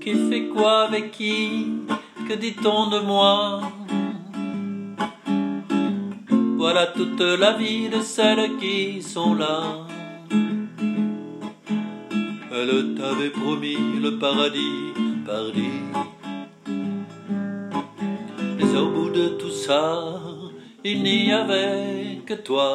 Qui fait quoi avec qui? Que dit-on de moi? Voilà toute la vie de celles qui sont là. Elle t'avait promis le paradis, pardi. Mais au bout de tout ça, il n'y avait que toi.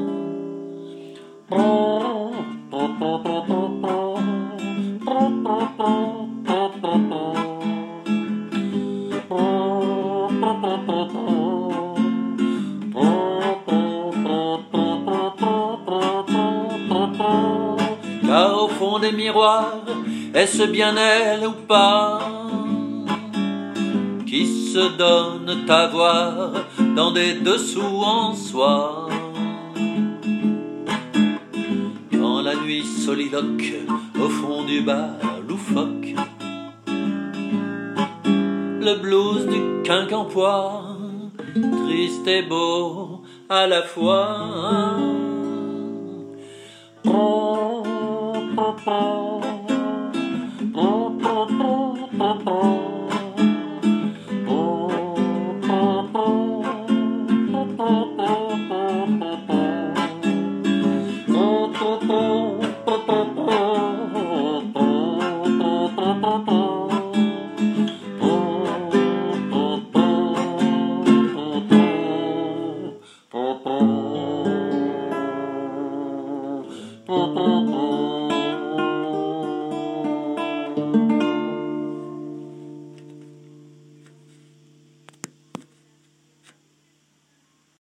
Car au fond des miroirs, est-ce bien elle ou pas qui se donne à voir dans des dessous en soi? Quand la nuit soliloque au fond du bar loufoque, le blues du quincampoix, triste et beau à la fois.